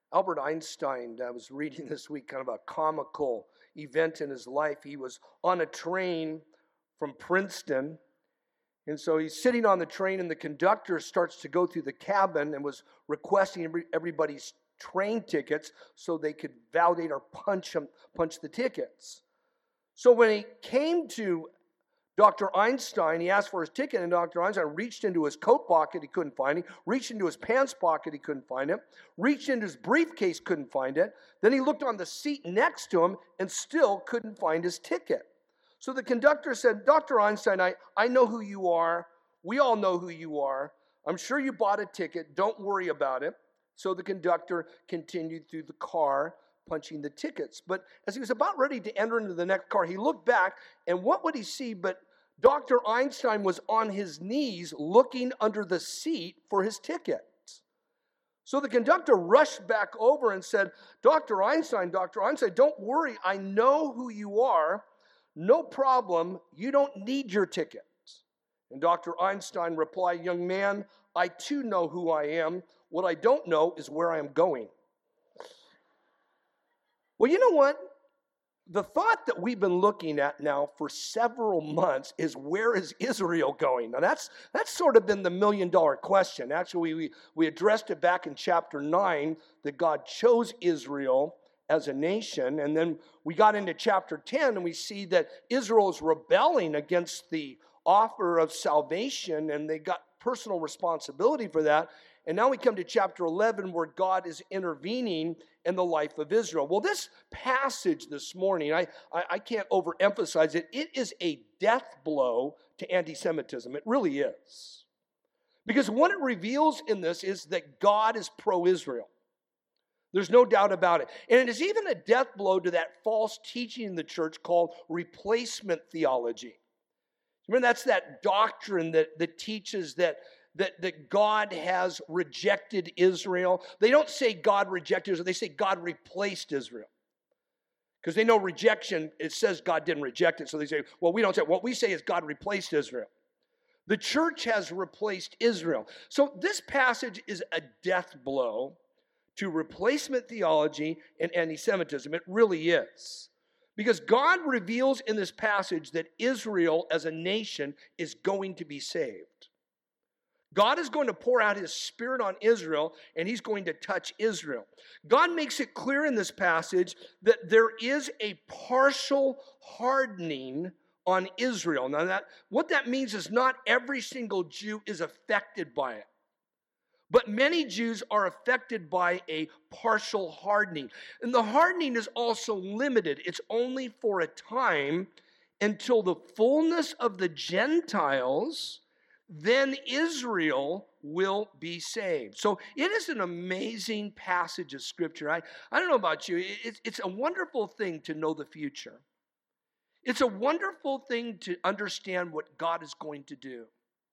Albert Einstein, I was reading this week, kind of a comical event in his life. He was on a train from Princeton, and so he's sitting on the train, and the conductor starts to go through the cabin and was requesting everybody's train tickets so they could validate or punch the tickets. So when he came to Dr. Einstein, he asked for his ticket, and Dr. Einstein reached into his coat pocket, he couldn't find it. Reached into his pants pocket, he couldn't find it. Reached into his briefcase, couldn't find it. Then he looked on the seat next to him and still couldn't find his ticket. So the conductor said, Dr. Einstein, I know who you are. We all know who you are. I'm sure you bought a ticket. Don't worry about it. So the conductor continued through the car, punching the tickets. But as he was about ready to enter into the next car, he looked back, and what would he see but Dr. Einstein was on his knees looking under the seat for his ticket. So the conductor rushed back over and said, Dr. Einstein, don't worry. I know who you are. No problem. You don't need your ticket. And Dr. Einstein replied, young man, I too know who I am. What I don't know is where I am going. Well, you know what? The thought that we've been looking at now for several months is, where is Israel going? Now that's sort of been the million-dollar question. Actually, we addressed it back in chapter 9, that God chose Israel as a nation. And then we got into chapter 10, and we see that Israel is rebelling against the offer of salvation, and they got personal responsibility for that. And now we come to chapter 11, where God is intervening in the life of Israel. Well, this passage this morning, I can't overemphasize it. It is a death blow to anti-Semitism. It really is. Because what it reveals in this is that God is pro-Israel. There's no doubt about it. And it is even a death blow to that false teaching in the church called replacement theology. Remember, that's that doctrine that teaches that God has rejected Israel. They don't say God rejected Israel. They say God replaced Israel. Because they know rejection, it says God didn't reject it. So they say, well, we don't say. What we say is God replaced Israel. The church has replaced Israel. So this passage is a death blow to replacement theology and anti-Semitism. It really is. Because God reveals in this passage that Israel as a nation is going to be saved. God is going to pour out His Spirit on Israel, and He's going to touch Israel. God makes it clear in this passage that there is a partial hardening on Israel. Now, what that means is not every single Jew is affected by it. But many Jews are affected by a partial hardening. And the hardening is also limited. It's only for a time until the fullness of the Gentiles, then Israel will be saved. So it is an amazing passage of Scripture. I don't know about you. It's a wonderful thing to know the future. It's a wonderful thing to understand what God is going to do.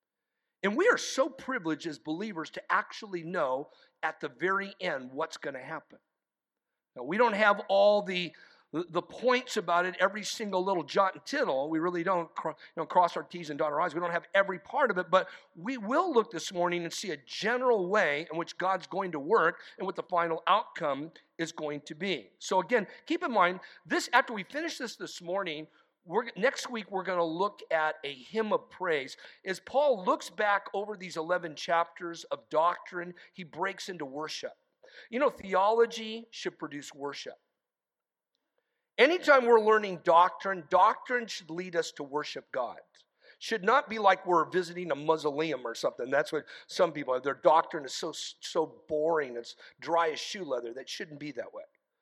And we are so privileged as believers to actually know at the very end what's going to happen. Now, we don't have all the points about it, every single little jot and tittle. We really don't cross our T's and dot our I's. We don't have every part of it, but we will look this morning and see a general way in which God's going to work and what the final outcome is going to be. So again, keep in mind, after we finish this morning, next week we're going to look at a hymn of praise. As Paul looks back over these 11 chapters of doctrine, he breaks into worship. You know, theology should produce worship. Anytime we're learning doctrine should lead us to worship God. Should not be like we're visiting a mausoleum or something. That's what some people have. Their doctrine is so boring. It's dry as shoe leather. That shouldn't be that way.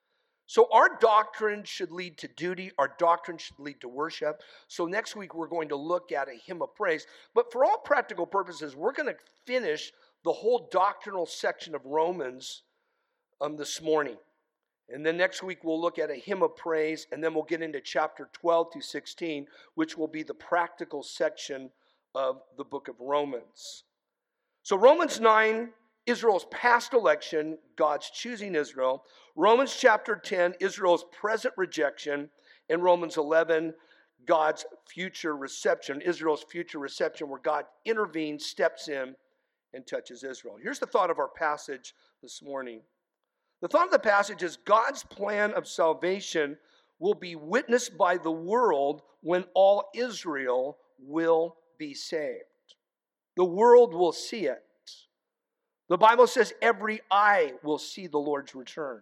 So our doctrine should lead to duty. Our doctrine should lead to worship. So next week we're going to look at a hymn of praise. But for all practical purposes, we're going to finish the whole doctrinal section of Romans this morning. And then next week we'll look at a hymn of praise, and then we'll get into chapter 12 to 16, which will be the practical section of the book of Romans. So Romans 9, Israel's past election, God's choosing Israel. Romans chapter 10, Israel's present rejection. And Romans 11, God's future reception, Israel's future reception, where God intervenes, steps in, and touches Israel. Here's the thought of our passage this morning. The thought of the passage is God's plan of salvation will be witnessed by the world when all Israel will be saved. The world will see it. The Bible says every eye will see the Lord's return.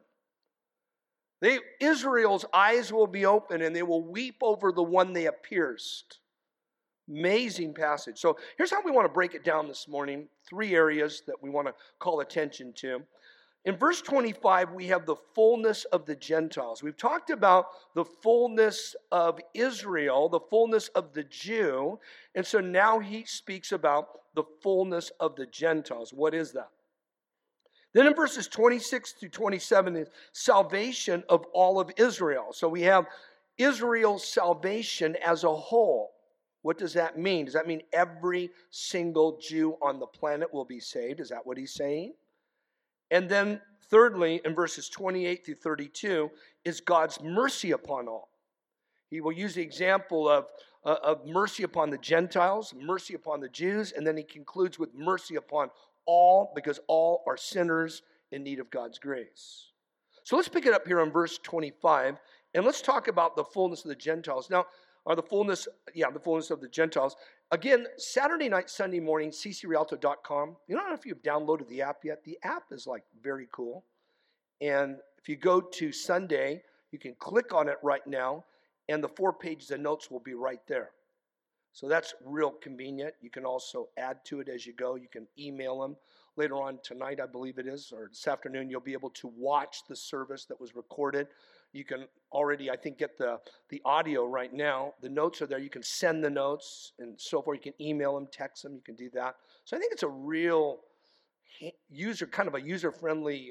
Israel's eyes will be open and they will weep over the one they have pierced. Amazing passage. So here's how we want to break it down this morning. 3 areas that we want to call attention to. In verse 25, we have the fullness of the Gentiles. We've talked about the fullness of Israel, the fullness of the Jew, and so now he speaks about the fullness of the Gentiles. What is that? Then in verses 26 through 27 is salvation of all of Israel. So we have Israel's salvation as a whole. What does that mean? Does that mean every single Jew on the planet will be saved? Is that what he's saying? And then thirdly, in verses 28 through 32, is God's mercy upon all. He will use the example of mercy upon the Gentiles, mercy upon the Jews, and then he concludes with mercy upon all, because all are sinners in need of God's grace. So let's pick it up here on verse 25, and let's talk about the fullness of the Gentiles. Now, the fullness of the Gentiles. Again, Saturday night, Sunday morning, ccrialto.com. You don't know if you've downloaded the app yet. The app is like very cool. And if you go to Sunday, you can click on it right now, and the 4 pages of notes will be right there. So that's real convenient. You can also add to it as you go. You can email them. Later on tonight, I believe it is, or this afternoon, you'll be able to watch the service that was recorded. You can already, I think, get the audio right now. The notes are there. You can send the notes and so forth. You can email them, text them. You can do that. So I think it's a real user-friendly,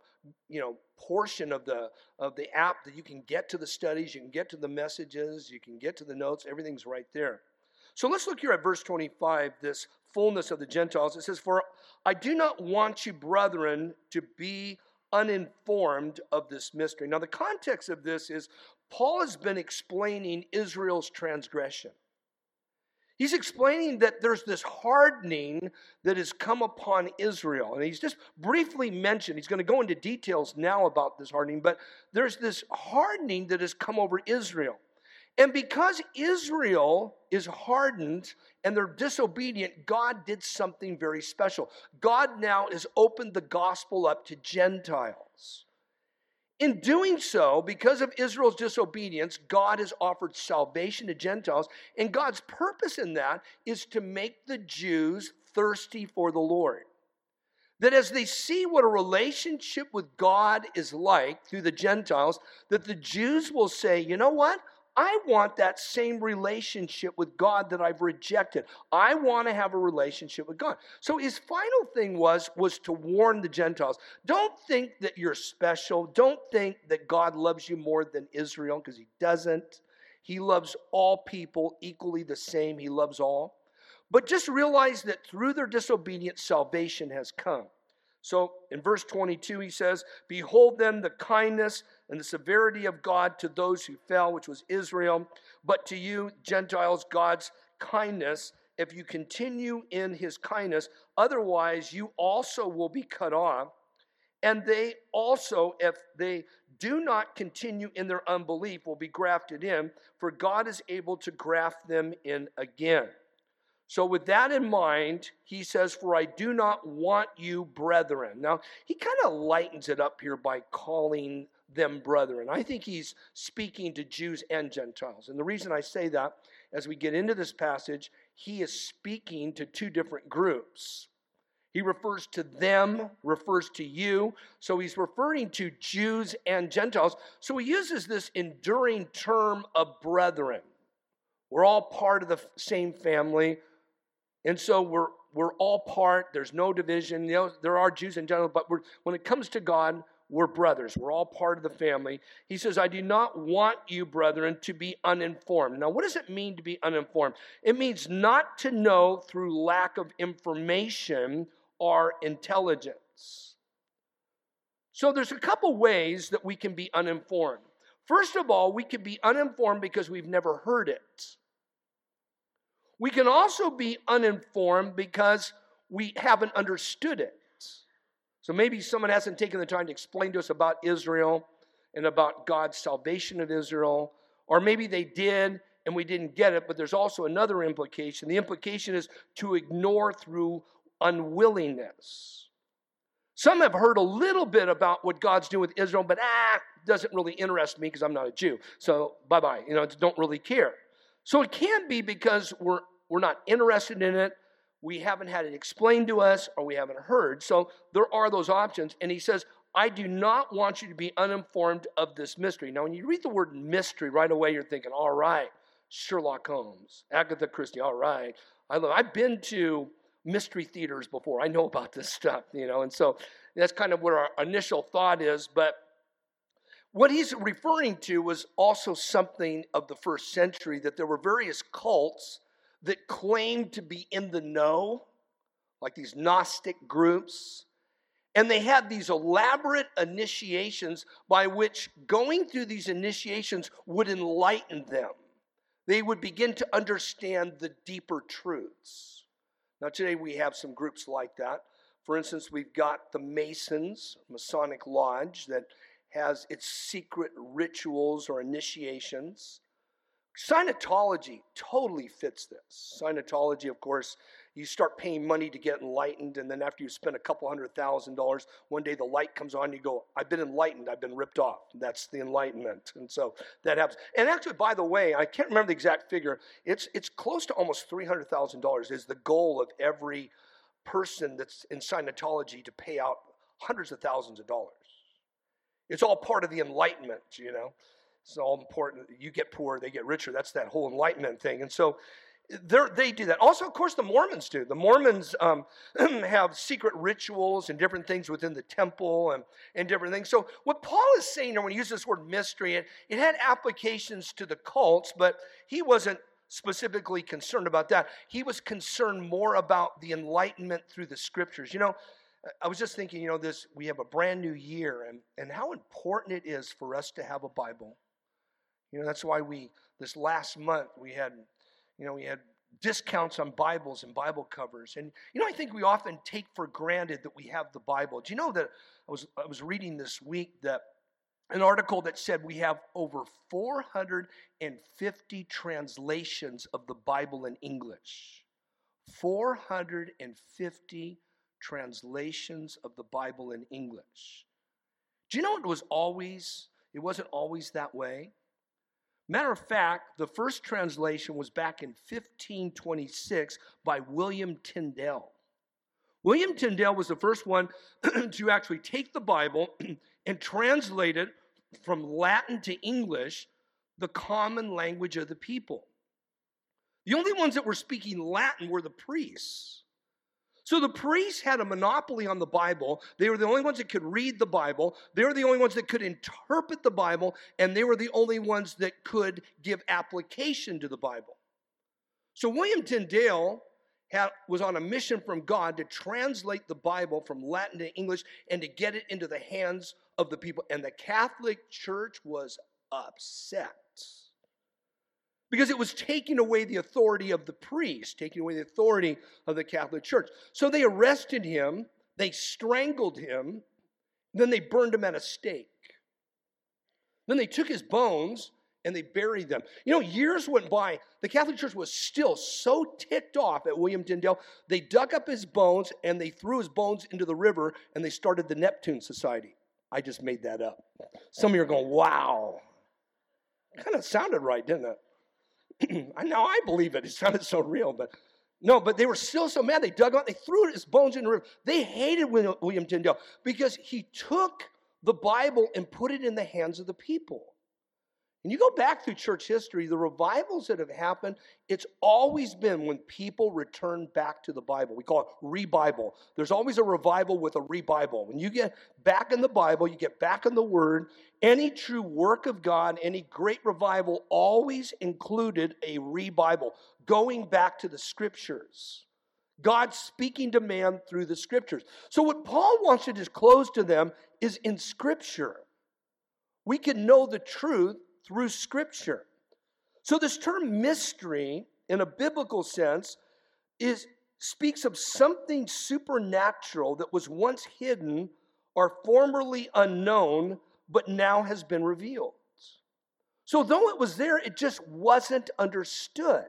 portion of the app that you can get to the studies, you can get to the messages, you can get to the notes. Everything's right there. So let's look here at verse 25, this fullness of the Gentiles. It says, "For I do not want you, brethren, to be uninformed of this mystery." Now, the context of this is Paul has been explaining Israel's transgression. He's explaining that there's this hardening that has come upon Israel. And he's just briefly mentioned, he's going to go into details now about this hardening, but there's this hardening that has come over Israel. And because Israel is hardened and they're disobedient, God did something very special. God now has opened the gospel up to Gentiles. In doing so, because of Israel's disobedience, God has offered salvation to Gentiles. And God's purpose in that is to make the Jews thirsty for the Lord. That as they see what a relationship with God is like through the Gentiles, that the Jews will say, you know what? I want that same relationship with God that I've rejected. I want to have a relationship with God. So his final thing was to warn the Gentiles. Don't think that you're special. Don't think that God loves you more than Israel, because he doesn't. He loves all people equally the same. He loves all. But just realize that through their disobedience, salvation has come. So in verse 22, he says, "Behold then the kindness and the severity of God to those who fell," which was Israel, "but to you, Gentiles, God's kindness, if you continue in his kindness, otherwise you also will be cut off. And they also, if they do not continue in their unbelief, will be grafted in, for God is able to graft them in again." So with that in mind, he says, "For I do not want you, brethren." Now, he kind of lightens it up here by calling them brethren. I think he's speaking to Jews and Gentiles. And the reason I say that, as we get into this passage, he is speaking to 2 different groups. He refers to them, refers to you. So he's referring to Jews and Gentiles. So he uses this enduring term of brethren. We're all part of the same family. And so we're all part. There's no division. You know, there are Jews and Gentiles, but when it comes to God, we're brothers. We're all part of the family. He says, "I do not want you, brethren, to be uninformed." Now, what does it mean to be uninformed? It means not to know through lack of information or intelligence. So there's a couple ways that we can be uninformed. First of all, we can be uninformed because we've never heard it. We can also be uninformed because we haven't understood it. So maybe someone hasn't taken the time to explain to us about Israel and about God's salvation of Israel, or maybe they did and we didn't get it, but there's also another implication. The implication is to ignore through unwillingness. Some have heard a little bit about what God's doing with Israel, but doesn't really interest me because I'm not a Jew. So bye-bye, don't really care. So it can be because we're not interested in it, we haven't had it explained to us, or we haven't heard. So there are those options. And he says, I do not want you to be uninformed of this mystery. Now, when you read the word mystery, right away you're thinking, all right, Sherlock Holmes, Agatha Christie, all right. I've been to mystery theaters before. I know about this stuff, and so that's kind of what our initial thought is. But what he's referring to was also something of the first century, that there were various cults that claimed to be in the know, like these Gnostic groups. And they had these elaborate initiations by which going through these initiations would enlighten them. They would begin to understand the deeper truths. Now today we have some groups like that. For instance, we've got the Masons, Masonic Lodge, that has its secret rituals or initiations. Scientology totally fits this. Scientology, of course, you start paying money to get enlightened, and then after you spend a couple $100,000, one day the light comes on, and you go, I've been enlightened, I've been ripped off. That's the enlightenment. And so that happens. And actually, by the way, I can't remember the exact figure, it's close to almost $300,000 is the goal of every person that's in Scientology to pay out hundreds of thousands of dollars. It's all part of the enlightenment, It's all important. You get poor, they get richer. That's that whole enlightenment thing. And so they do that. Also, of course, the Mormons do. The Mormons have secret rituals and different things within the temple and different things. So what Paul is saying, and when he uses this word mystery, it had applications to the cults, but he wasn't specifically concerned about that. He was concerned more about the enlightenment through the scriptures. I was just thinking, we have a brand new year, and how important it is for us to have a Bible. That's why this last month, we had discounts on Bibles and Bible covers. And, I think we often take for granted that we have the Bible. Do you know that I was reading this week that an article that said we have over 450 translations of the Bible in English. 450 translations of the Bible in English. Do you know it wasn't always that way? Matter of fact, the first translation was back in 1526 by William Tyndale. William Tyndale was the first one to actually take the Bible and translate it from Latin to English, the common language of the people. The only ones that were speaking Latin were the priests. So the priests had a monopoly on the Bible. They were the only ones that could read the Bible. They were the only ones that could interpret the Bible. And they were the only ones that could give application to the Bible. So William Tyndale was on a mission from God to translate the Bible from Latin to English and to get it into the hands of the people. And the Catholic Church was upset, because it was taking away the authority of the priest, taking away the authority of the Catholic Church. So they arrested him, they strangled him, then they burned him at a stake. Then they took his bones and they buried them. Years went by. The Catholic Church was still so ticked off at William Tyndale, they dug up his bones and they threw his bones into the river and they started the Neptune Society. I just made that up. Some of you are going, wow. Kind of sounded right, didn't it? Now I believe it. It sounded so real, but they were still so mad. They dug out, they threw his bones in the river. They hated William Tyndale because he took the Bible and put it in the hands of the people. And you go back through church history, the revivals that have happened, it's always been when people return back to the Bible. We call it revival. There's always a revival with a revival. When you get back in the Bible, you get back in the Word, any true work of God, any great revival always included a revival, going back to the Scriptures. God speaking to man through the Scriptures. So what Paul wants to disclose to them is in Scripture. We can know the truth through Scripture. So this term mystery, in a biblical sense, is speaks of something supernatural that was once hidden or formerly unknown, but now has been revealed. So though it was there, it just wasn't understood.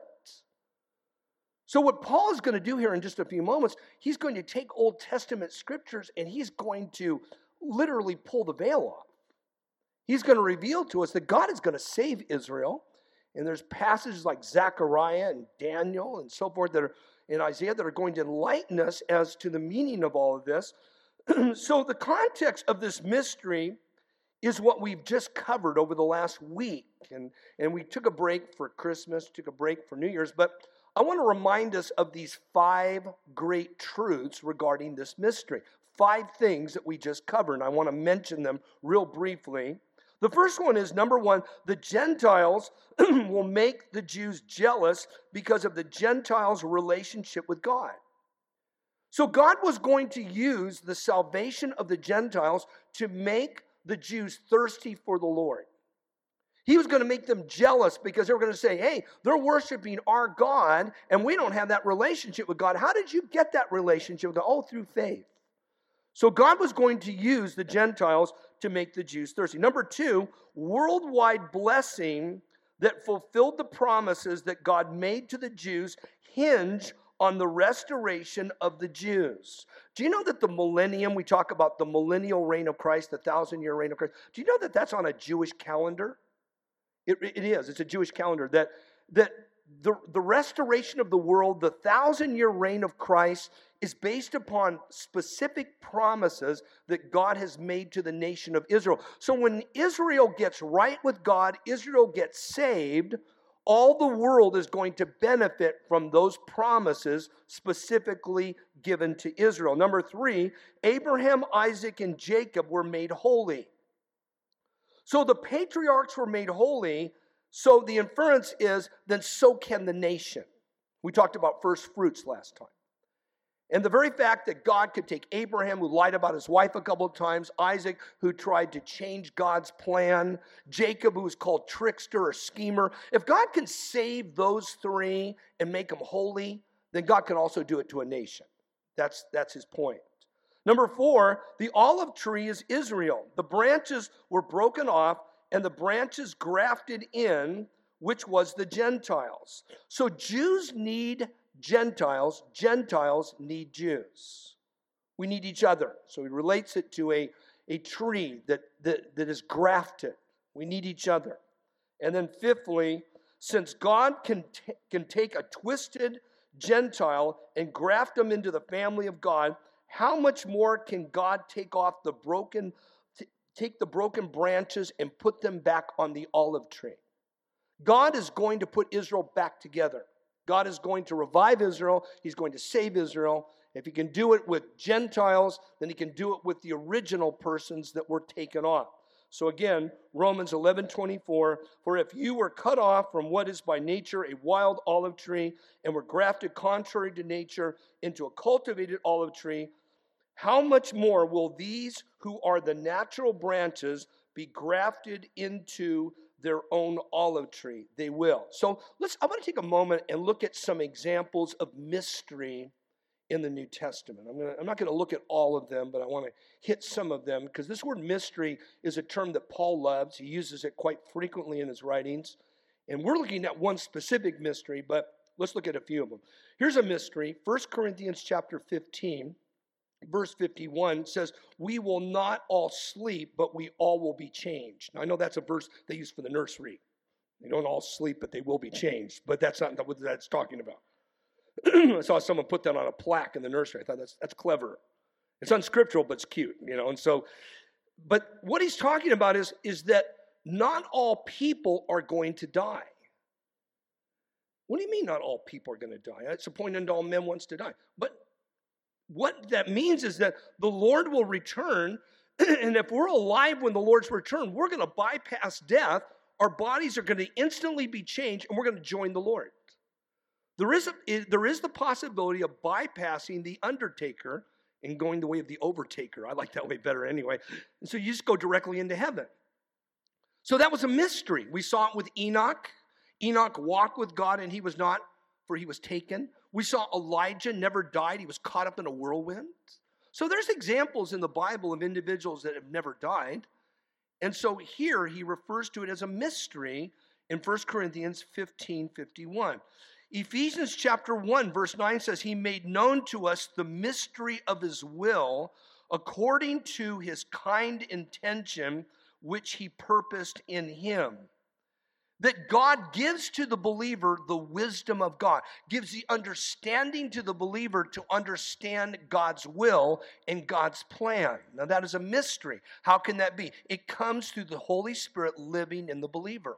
So what Paul is going to do here in just a few moments, he's going to take Old Testament scriptures and he's going to literally pull the veil off. He's going to reveal to us that God is going to save Israel. And there's passages like Zechariah and Daniel and so forth that are in Isaiah that are going to enlighten us as to the meaning of all of this. So the context of this mystery is what we've just covered over the last week. And we took a break for Christmas, took a break for New Year's, but I want to remind us of these 5 great truths regarding this mystery. 5 things that we just covered, and I want to mention them real briefly. The first one is, number 1, the Gentiles will make the Jews jealous because of the Gentiles' relationship with God. So God was going to use the salvation of the Gentiles to make the Jews thirsty for the Lord. He was going to make them jealous because they were going to say, hey, they're worshiping our God and we don't have that relationship with God. How did you get that relationship with God? Oh, through faith. So God was going to use the Gentiles to make the Jews thirsty. Number 2, worldwide blessing that fulfilled the promises that God made to the Jews hinge on the restoration of the Jews. Do you know that the millennium, we talk about the millennial reign of Christ, the 1,000-year reign of Christ. Do you know that that's on a Jewish calendar? It is. It's a Jewish calendar. That the restoration of the world, the 1,000-year reign of Christ, is based upon specific promises that God has made to the nation of Israel. So when Israel gets right with God, Israel gets saved, all the world is going to benefit from those promises specifically given to Israel. Number 3, Abraham, Isaac, and Jacob were made holy. So the patriarchs were made holy, so the inference is, then so can the nation. We talked about first fruits last time. And the very fact that God could take Abraham, who lied about his wife a couple of times, Isaac, who tried to change God's plan, Jacob, who was called trickster or schemer. If God can save those 3 and make them holy, then God can also do it to a nation. That's his point. Number 4, the olive tree is Israel. The branches were broken off and the branches grafted in, which was the Gentiles. So Jews need Gentiles. Gentiles need Jews. We need each other. So he relates it to a tree that is grafted. We need each other. And then fifthly, since God can take a twisted Gentile and graft them into the family of God, how much more can God take the broken branches and put them back on the olive tree? God is going to put Israel back together. God is going to revive Israel. He's going to save Israel. If he can do it with Gentiles, then he can do it with the original persons that were taken off. So again, Romans 11:24, for if you were cut off from what is by nature a wild olive tree and were grafted contrary to nature into a cultivated olive tree, how much more will these who are the natural branches be grafted into their own olive tree? They will. So I want to take a moment and look at some examples of mystery in the New Testament. I'm not going to look at all of them, but I want to hit some of them because this word mystery is a term that Paul loves. He uses it quite frequently in his writings. And we're looking at one specific mystery, but let's look at a few of them. Here's a mystery. 1 Corinthians chapter 15. Verse 51 says, we will not all sleep, but we all will be changed. Now, I know that's a verse they use for the nursery. They don't all sleep, but they will be changed. But that's not what that's talking about. I saw someone put that on a plaque in the nursery. I thought that's clever. It's unscriptural, but it's cute, And so, but what he's talking about is that not all people are going to die. What do you mean not all people are going to die? It's appointed unto all men once to die. But what that means is that the Lord will return, and if we're alive when the Lord's return, we're going to bypass death. Our bodies are going to instantly be changed, and we're going to join the Lord. There is the possibility of bypassing the undertaker and going the way of the overtaker. I like that way better anyway. And so you just go directly into heaven. So that was a mystery. We saw it with Enoch. Enoch walked with God, and he was not, for he was taken. We saw Elijah never died. He was caught up in a whirlwind. So there's examples in the Bible of individuals that have never died. And so here he refers to it as a mystery in 1 Corinthians 15:51. Ephesians chapter 1 verse 9 says, he made known to us the mystery of his will according to his kind intention, which he purposed in him. That God gives to the believer the wisdom of God, gives the understanding to the believer to understand God's will and God's plan. Now that is a mystery. How can that be? It comes through the Holy Spirit living in the believer.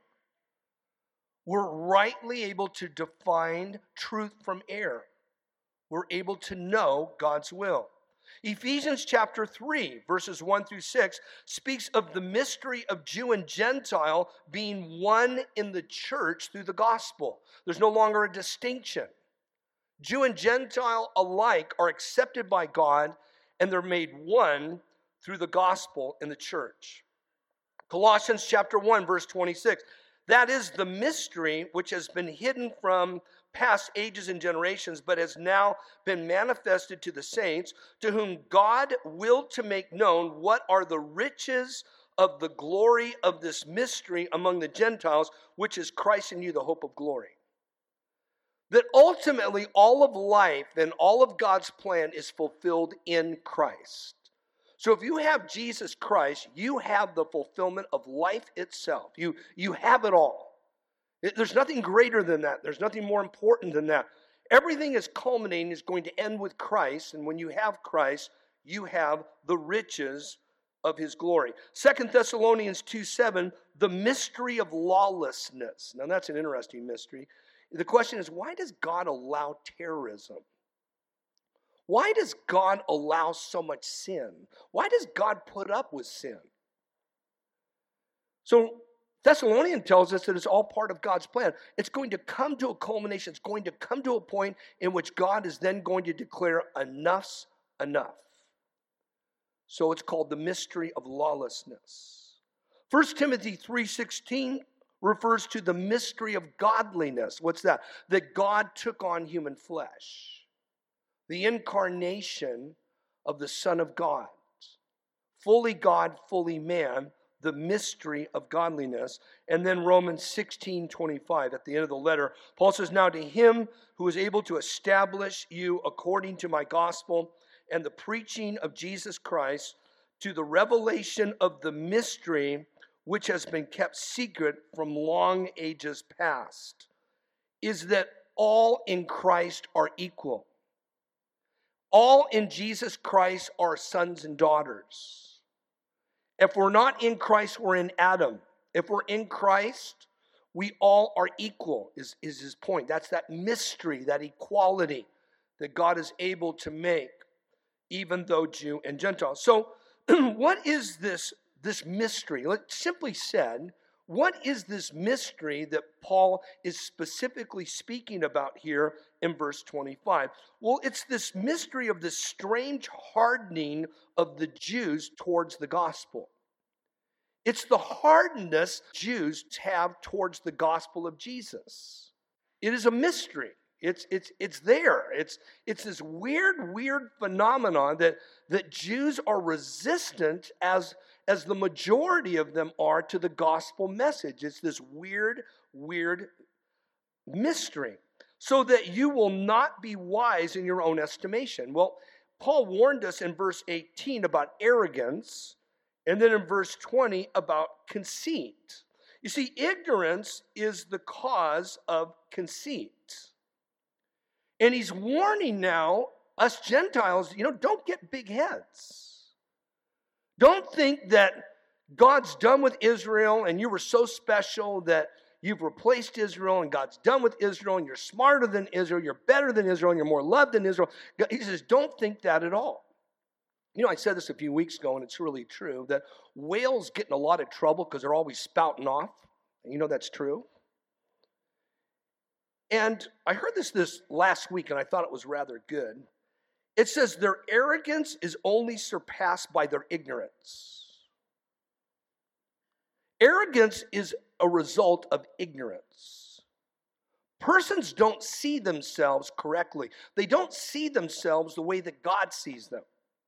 We're rightly able to define truth from error. We're able to know God's will. Ephesians chapter 3, verses 1 through 6, speaks of the mystery of Jew and Gentile being one in the church through the gospel. There's no longer a distinction. Jew and Gentile alike are accepted by God, and they're made one through the gospel in the church. Colossians chapter 1, verse 26. That is the mystery which has been hidden from past ages and generations, but has now been manifested to the saints, to whom God willed to make known what are the riches of the glory of this mystery among the Gentiles, which is Christ in you, the hope of glory. That ultimately all of life and all of God's plan is fulfilled in Christ. So if you have Jesus Christ, you have the fulfillment of life itself. You have it all. There's nothing greater than that. There's nothing more important than that. Everything is culminating, is going to end with Christ. And when you have Christ, you have the riches of his glory. 2 Thessalonians 2:7, the mystery of lawlessness. Now that's an interesting mystery. The question is, why does God allow terrorism? Why does God allow so much sin? Why does God put up with sin? So Thessalonian tells us that it's all part of God's plan. It's going to come to a culmination. It's going to come to a point in which God is then going to declare enough's enough. So it's called the mystery of lawlessness. 1 Timothy 3:16 refers to the mystery of godliness. What's that? That God took on human flesh. The incarnation of the Son of God. Fully God, fully man, the mystery of godliness. And then Romans 16:25 at the end of the letter, Paul says, now to him who is able to establish you according to my gospel and the preaching of Jesus Christ, to the revelation of the mystery which has been kept secret from long ages past, is that all in Christ are equal. All in Jesus Christ are sons and daughters. If we're not in Christ, we're in Adam. If we're in Christ, we all are equal, is his point. That's that mystery, that equality that God is able to make, even though Jew and Gentile. So what is this mystery? Simply said, what is this mystery that Paul is specifically speaking about here in verse 25? Well, it's this mystery of this strange hardening of the Jews towards the gospel. It's the hardness Jews have towards the gospel of Jesus. It is a mystery. It's there. It's this weird phenomenon that Jews are resistant as the majority of them are to the gospel message. It's this weird mystery. So that you will not be wise in your own estimation. Well, Paul warned us in verse 18 about arrogance, and then in verse 20 about conceit. You see, ignorance is the cause of conceit. And he's warning now us Gentiles, don't get big heads. Don't think that God's done with Israel and you were so special that you've replaced Israel and God's done with Israel and you're smarter than Israel, you're better than Israel, and you're more loved than Israel. He says, don't think that at all. I said this a few weeks ago, and it's really true, that whales get in a lot of trouble because they're always spouting off. And that's true. And I heard this last week, and I thought it was rather good. It says their arrogance is only surpassed by their ignorance. Arrogance is a result of ignorance. Persons don't see themselves correctly. They don't see themselves the way that God sees them.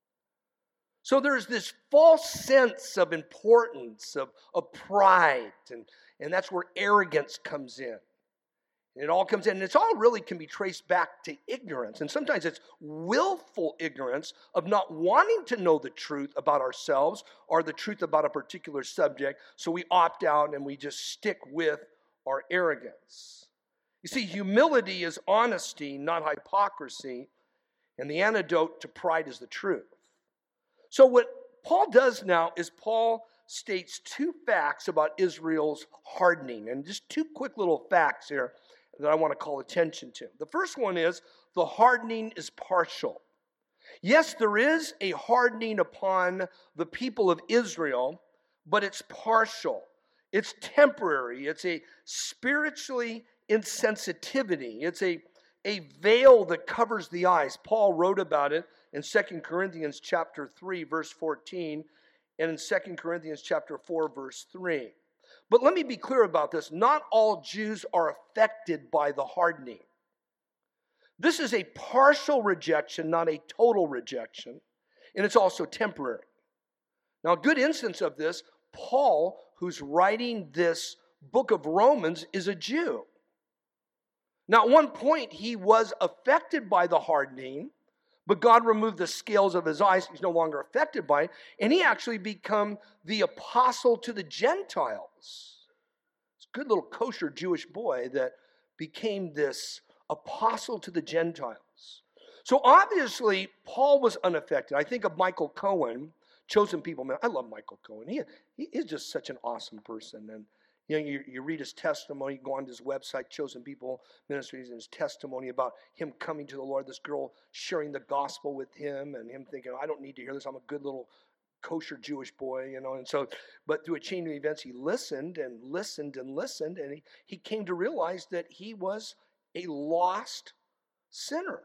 So there's this false sense of importance, of pride, and that's where arrogance comes in. And it all comes in, and it's all really can be traced back to ignorance. And sometimes it's willful ignorance of not wanting to know the truth about ourselves or the truth about a particular subject. So we opt out and we just stick with our arrogance. You see, humility is honesty, not hypocrisy. And the antidote to pride is the truth. So what Paul does now is Paul states two facts about Israel's hardening. And just two quick little facts here that I want to call attention to. The first one is the hardening is partial. Yes, there is a hardening upon the people of Israel, but it's partial. It's temporary. It's a spiritually insensitivity. It's a veil that covers the eyes. Paul wrote about it in 2 Corinthians chapter 3, verse 14, and in 2 Corinthians chapter 4, verse 3. But let me be clear about this. Not all Jews are affected by the hardening. This is a partial rejection, not a total rejection, and it's also temporary. Now, a good instance of this, Paul, who's writing this book of Romans, is a Jew. Now, at one point, he was affected by the hardening, but God removed the scales of his eyes. He's no longer affected by it. And he actually became the apostle to the Gentiles. It's a good little kosher Jewish boy that became this apostle to the Gentiles. So obviously, Paul was unaffected. I think of Michael Cohen, Chosen People. Man, I love Michael Cohen. He is just such an awesome person. And you read his testimony, go on to his website, Chosen People Ministries, and his testimony about him coming to the Lord, this girl sharing the gospel with him, and him thinking, I don't need to hear this, I'm a good little kosher Jewish boy, and so, but through a chain of events, he listened and listened and listened, and he came to realize that he was a lost sinner.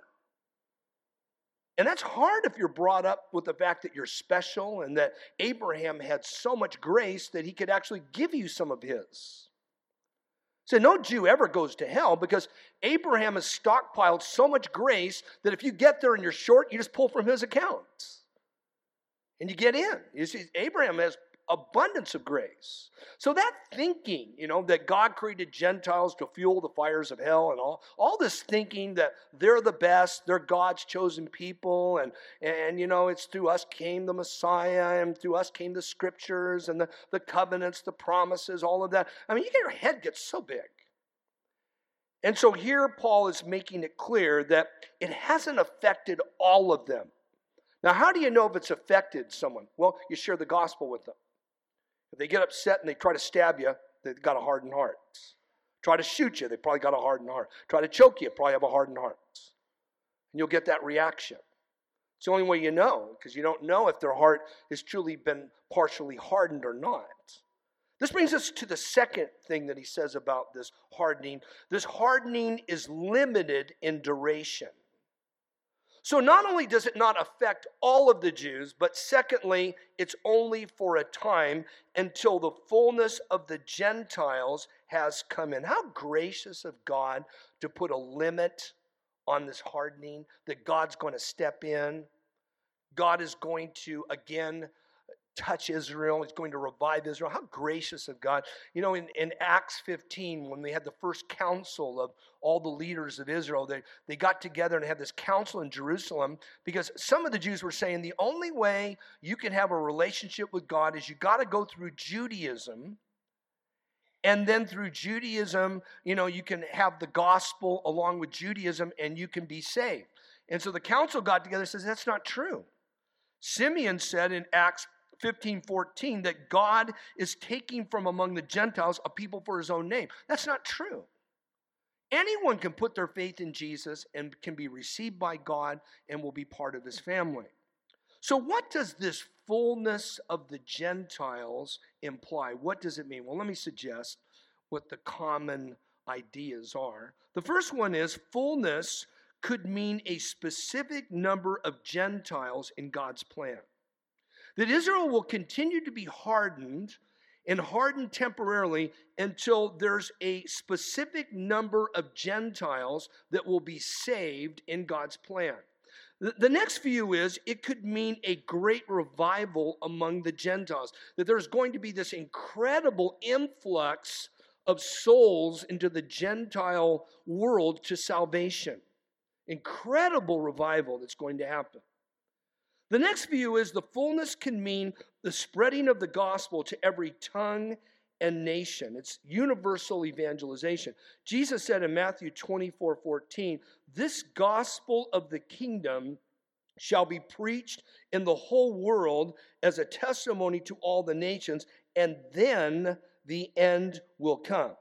And that's hard if you're brought up with the fact that you're special and that Abraham had so much grace that he could actually give you some of his. So no Jew ever goes to hell because Abraham has stockpiled so much grace that if you get there and you're short, you just pull from his account. And you get in. You see, Abraham has abundance of grace. So that thinking, that God created Gentiles to fuel the fires of hell and all this thinking that they're the best, they're God's chosen people, and it's through us came the Messiah, and through us came the scriptures and the covenants, the promises, all of that. I mean, your head gets so big. And so here Paul is making it clear that it hasn't affected all of them. Now, how do you know if it's affected someone? Well, you share the gospel with them. If they get upset and they try to stab you, they've got a hardened heart. Try to shoot you, they probably got a hardened heart. Try to choke you, probably have a hardened heart. And you'll get that reaction. It's the only way you know, because you don't know if their heart has truly been partially hardened or not. This brings us to the second thing that he says about this hardening. This hardening is limited in duration. So not only does it not affect all of the Jews, but secondly, it's only for a time until the fullness of the Gentiles has come in. How gracious of God to put a limit on this hardening, that God's going to step in. God is going to, again, touch Israel. He's going to revive Israel. How gracious of God. In Acts 15, when they had the first council of all the leaders of Israel, they got together and had this council in Jerusalem because some of the Jews were saying the only way you can have a relationship with God is you got to go through Judaism. And then through Judaism, you can have the gospel along with Judaism and you can be saved. And so the council got together and says, that's not true. Simeon said in Acts 15:14 that God is taking from among the Gentiles a people for his own name. That's not true. Anyone can put their faith in Jesus and can be received by God and will be part of his family. So what does this fullness of the Gentiles imply? What does it mean? Well, let me suggest what the common ideas are. The first one is fullness could mean a specific number of Gentiles in God's plan. That Israel will continue to be hardened and hardened temporarily until there's a specific number of Gentiles that will be saved in God's plan. The next view is it could mean a great revival among the Gentiles, that there's going to be this incredible influx of souls into the Gentile world to salvation. Incredible revival that's going to happen. The next view is the fullness can mean the spreading of the gospel to every tongue and nation. It's universal evangelization. Jesus said in Matthew 24:14, "This gospel of the kingdom shall be preached in the whole world as a testimony to all the nations, and then the end will come."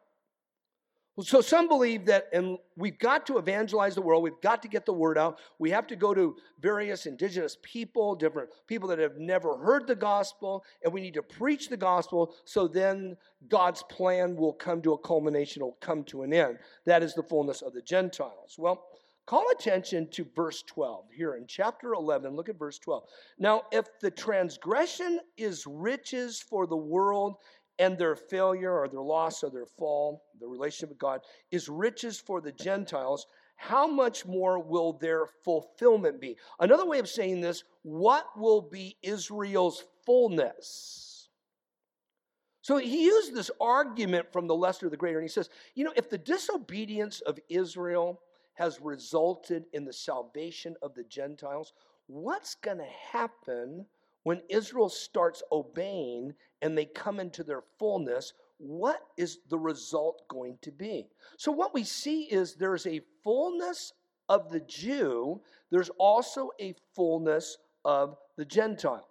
So some believe that, and we've got to evangelize the world. We've got to get the word out. We have to go to various indigenous people, different people that have never heard the gospel, and we need to preach the gospel so then God's plan will come to a culmination, will come to an end. That is the fullness of the Gentiles. Well, call attention to verse 12 here in chapter 11. Look at verse 12. "Now, if the transgression is riches for the world, and their failure or their loss or their fall, the relationship with God, is riches for the Gentiles, how much more will their fulfillment be?" Another way of saying this, what will be Israel's fullness? So he used this argument from the lesser to the greater, and he says, if the disobedience of Israel has resulted in the salvation of the Gentiles, what's going to happen when Israel starts obeying and they come into their fullness? What is the result going to be? So what we see is there's a fullness of the Jew. There's also a fullness of the Gentile.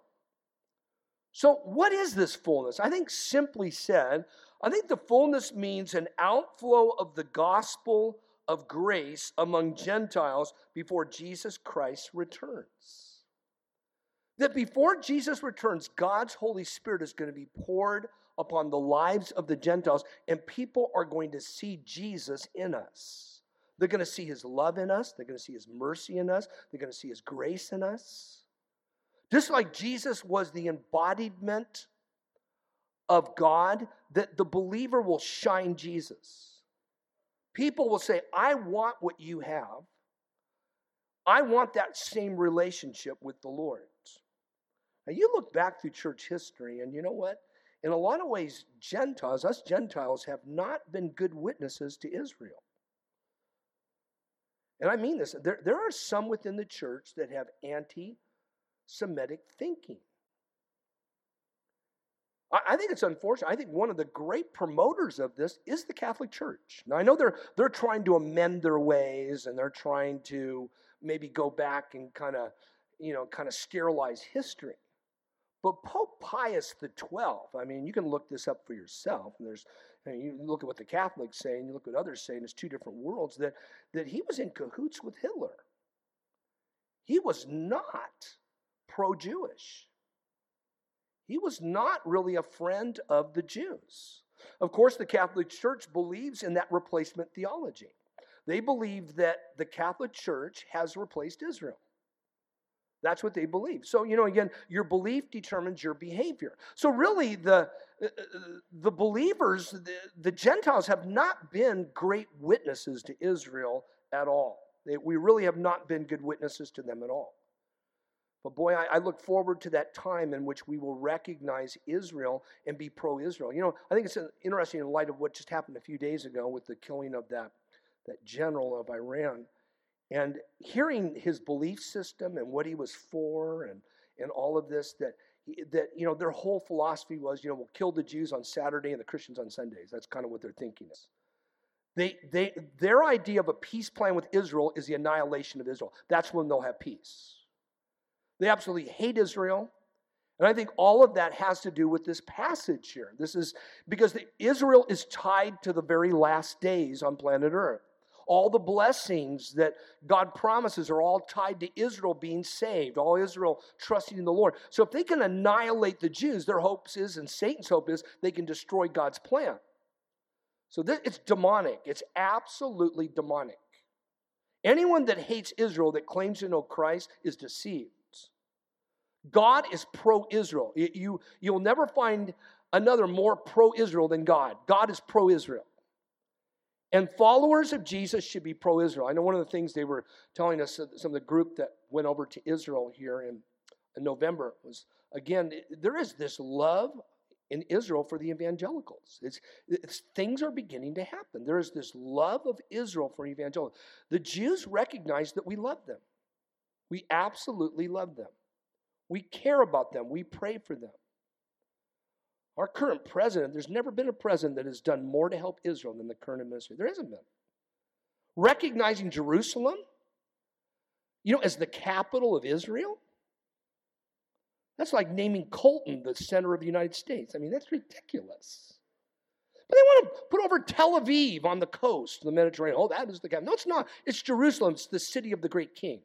So what is this fullness? I think simply said, I think the fullness means an outflow of the gospel of grace among Gentiles before Jesus Christ returns. That before Jesus returns, God's Holy Spirit is going to be poured upon the lives of the Gentiles, and people are going to see Jesus in us. They're going to see his love in us. They're going to see his mercy in us. They're going to see his grace in us. Just like Jesus was the embodiment of God, that the believer will shine Jesus. People will say, "I want what you have. I want that same relationship with the Lord." Now, you look back through church history, and you know what? In a lot of ways, us Gentiles, have not been good witnesses to Israel. And I mean this. There are some within the church that have anti-Semitic thinking. I think it's unfortunate. I think one of the great promoters of this is the Catholic Church. Now, I know they're trying to amend their ways, and they're trying to maybe go back and kind of sterilize history. But Pope Pius XII, I mean, you can look this up for yourself. And you look at what the Catholics say, and you look at what others say, and it's two different worlds, that he was in cahoots with Hitler. He was not pro-Jewish. He was not really a friend of the Jews. Of course, the Catholic Church believes in that replacement theology. They believe that the Catholic Church has replaced Israel. That's what they believe. So, again, your belief determines your behavior. So really, the believers, the Gentiles, have not been great witnesses to Israel at all. We really have not been good witnesses to them at all. But boy, I look forward to that time in which we will recognize Israel and be pro-Israel. I think it's interesting in light of what just happened a few days ago with the killing of that general of Iran. And hearing his belief system and what he was for and all of this, that their whole philosophy was, we'll kill the Jews on Saturday and the Christians on Sundays. That's kind of what their thinking is. Their idea of a peace plan with Israel is the annihilation of Israel. That's when they'll have peace. They absolutely hate Israel. And I think all of that has to do with this passage here. This is because Israel is tied to the very last days on planet Earth. All the blessings that God promises are all tied to Israel being saved, all Israel trusting in the Lord. So if they can annihilate the Jews, their hope is, and Satan's hope is, they can destroy God's plan. So it's demonic. It's absolutely demonic. Anyone that hates Israel, that claims to know Christ, is deceived. God is pro-Israel. You'll never find another more pro-Israel than God. God is pro-Israel. And followers of Jesus should be pro-Israel. I know one of the things they were telling us, some of the group that went over to Israel here in November was, again, there is this love in Israel for the evangelicals. Things are beginning to happen. There is this love of Israel for evangelicals. The Jews recognize that we love them. We absolutely love them. We care about them. We pray for them. Our current president, there's never been a president that has done more to help Israel than the current administration. There hasn't been. Recognizing Jerusalem, as the capital of Israel, that's like naming Colton the center of the United States. I mean, that's ridiculous. But they want to put over Tel Aviv on the coast of the Mediterranean. Oh, that is the capital. No, it's not. It's Jerusalem. It's the city of the great king.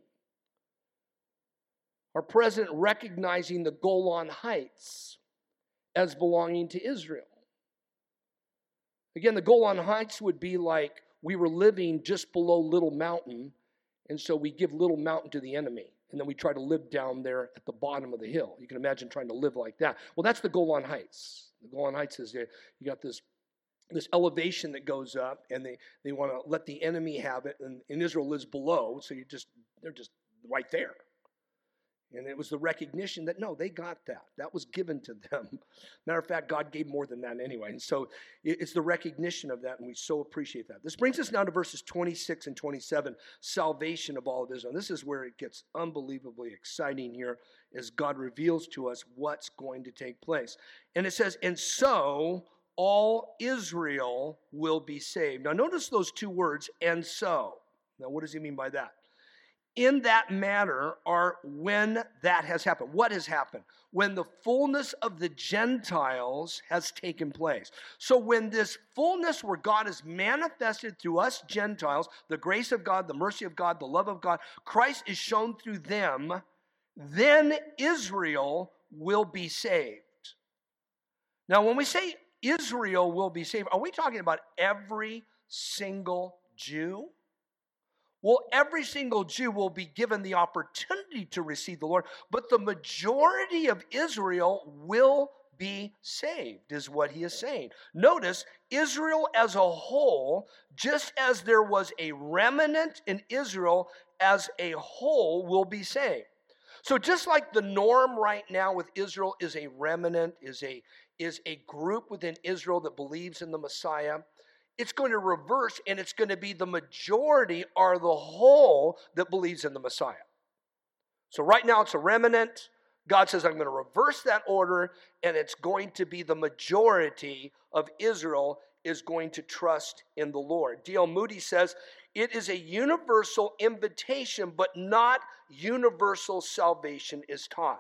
Our president recognizing the Golan Heights as belonging to Israel. Again, the Golan Heights would be like we were living just below Little Mountain, and so we give Little Mountain to the enemy, and then we try to live down there at the bottom of the hill. You can imagine trying to live like that. Well, that's the Golan Heights. The Golan Heights is you got this elevation that goes up, and they want to let the enemy have it, and Israel lives below, so they're just right there. And it was the recognition that, no, they got that. That was given to them. Matter of fact, God gave more than that anyway. And so it's the recognition of that, and we so appreciate that. This brings us now to verses 26 and 27, salvation of all of Israel. And this is where it gets unbelievably exciting here as God reveals to us what's going to take place. And it says, and so all Israel will be saved. Now notice those two words, and so. Now what does he mean by that? In that manner, or when that has happened. What has happened? When the fullness of the Gentiles has taken place. So when this fullness where God is manifested through us Gentiles, the grace of God, the mercy of God, the love of God, Christ is shown through them, then Israel will be saved. Now when we say Israel will be saved, are we talking about every single Jew? Well, every single Jew will be given the opportunity to receive the Lord, but the majority of Israel will be saved, is what he is saying. Notice, Israel as a whole, just as there was a remnant in Israel as a whole, will be saved. So just like the norm right now with Israel is a remnant, is a group within Israel that believes in the Messiah, it's going to reverse, and it's going to be the majority or the whole that believes in the Messiah. So right now it's a remnant. God says, I'm going to reverse that order, and it's going to be the majority of Israel is going to trust in the Lord. D.L. Moody says, it is a universal invitation, but not universal salvation is taught.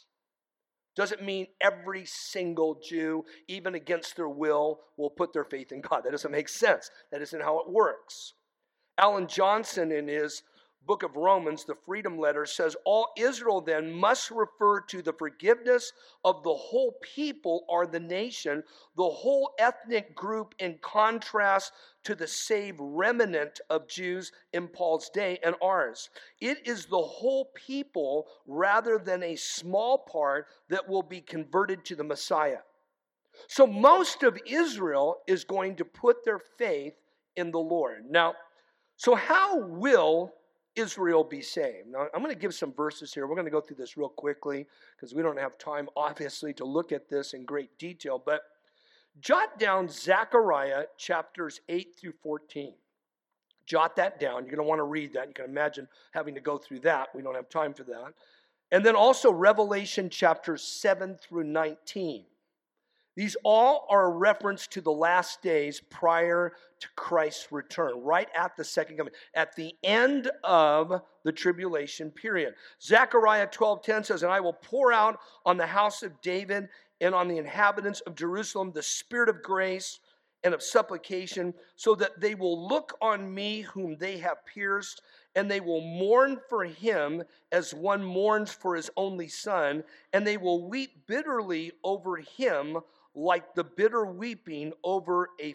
Doesn't mean every single Jew, even against their will put their faith in God. That doesn't make sense. That isn't how it works. Alan Johnson, in his book of Romans, the Freedom Letter, says, all Israel then must refer to the forgiveness of the whole people or the nation, the whole ethnic group, in contrast to the saved remnant of Jews in Paul's day and ours. It is the whole people rather than a small part that will be converted to the Messiah. So most of Israel is going to put their faith in the Lord. Now, so how will Israel be saved? Now, I'm going to give some verses here. We're going to go through this real quickly because we don't have time, obviously, to look at this in great detail. But jot down Zechariah chapters 8 through 14. Jot that down. You're going to want to read that. You can imagine having to go through that. We don't have time for that. And then also Revelation chapters 7 through 19. These all are a reference to the last days prior to Christ's return, right at the second coming, at the end of the tribulation period. Zechariah 12:10 says, and I will pour out on the house of David and on the inhabitants of Jerusalem the spirit of grace and of supplication, so that they will look on me whom they have pierced, and they will mourn for him as one mourns for his only son, and they will weep bitterly over him like the bitter weeping over a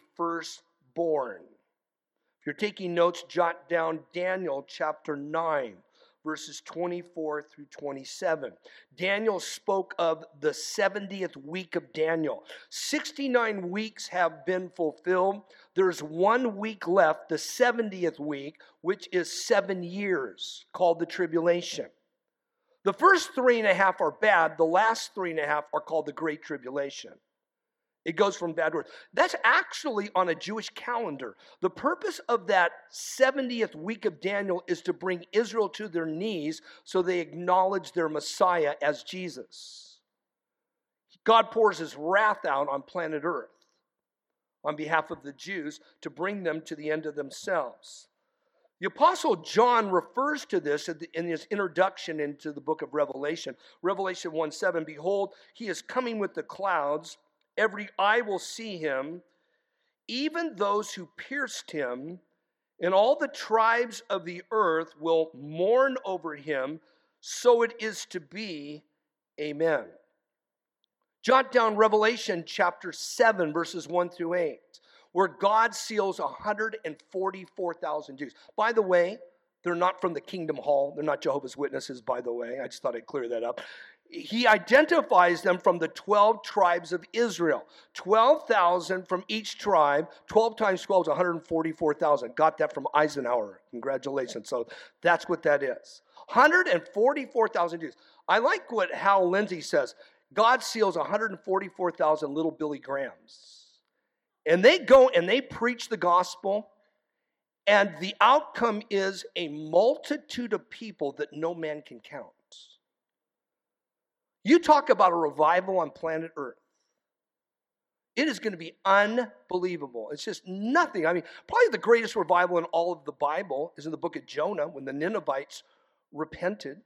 firstborn. If you're taking notes, jot down Daniel chapter 9, verses 24 through 27. Daniel spoke of the 70th week of Daniel. 69 weeks have been fulfilled. There's 1 week left, the 70th week, which is 7 years, called the tribulation. The first 3.5 are bad. The last 3.5 are called the Great Tribulation. It goes from bad to worse. That's actually on a Jewish calendar. The purpose of that 70th week of Daniel is to bring Israel to their knees so they acknowledge their Messiah as Jesus. God pours his wrath out on planet Earth on behalf of the Jews to bring them to the end of themselves. The Apostle John refers to this in his introduction into the book of Revelation. Revelation 1:7, behold, he is coming with the clouds. Every eye will see him, even those who pierced him, and all the tribes of the earth will mourn over him. So it is to be. Amen. Jot down Revelation chapter 7, verses 1 through 8, where God seals 144,000 Jews. By the way, they're not from the Kingdom Hall. They're not Jehovah's Witnesses, by the way. I just thought I'd clear that up. He identifies them from the 12 tribes of Israel. 12,000 from each tribe. 12 times 12 is 144,000. Got that from Eisenhower. Congratulations. So that's what that is. 144,000 Jews. I like what Hal Lindsey says. God seals 144,000 little Billy Grahams. And they go and they preach the gospel. And the outcome is a multitude of people that no man can count. You talk about a revival on planet Earth. It is going to be unbelievable. It's just nothing. I mean, probably the greatest revival in all of the Bible is in the book of Jonah when the Ninevites repented.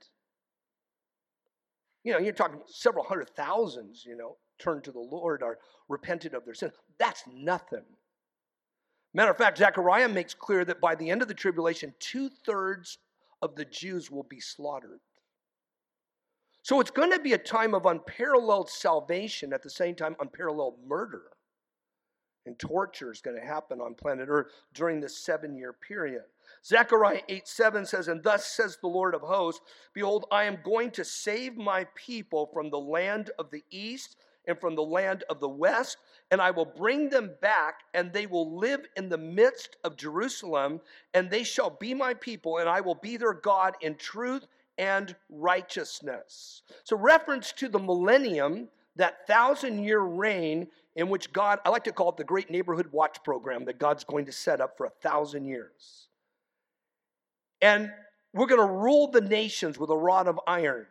You know, you're talking several hundred thousands, turned to the Lord or repented of their sin. That's nothing. Matter of fact, Zechariah makes clear that by the end of the tribulation, 2/3 of the Jews will be slaughtered. So it's going to be a time of unparalleled salvation, at the same time, unparalleled murder. And torture is going to happen on planet Earth during this 7-year period. Zechariah 8:7 says, and thus says the Lord of hosts, behold, I am going to save my people from the land of the east and from the land of the west, and I will bring them back, and they will live in the midst of Jerusalem, and they shall be my people, and I will be their God in truth and righteousness. So reference to the millennium, that 1,000-year reign in which God, I like to call it the Great Neighborhood Watch Program that God's going to set up for 1,000 years. And we're going to rule the nations with a rod of iron.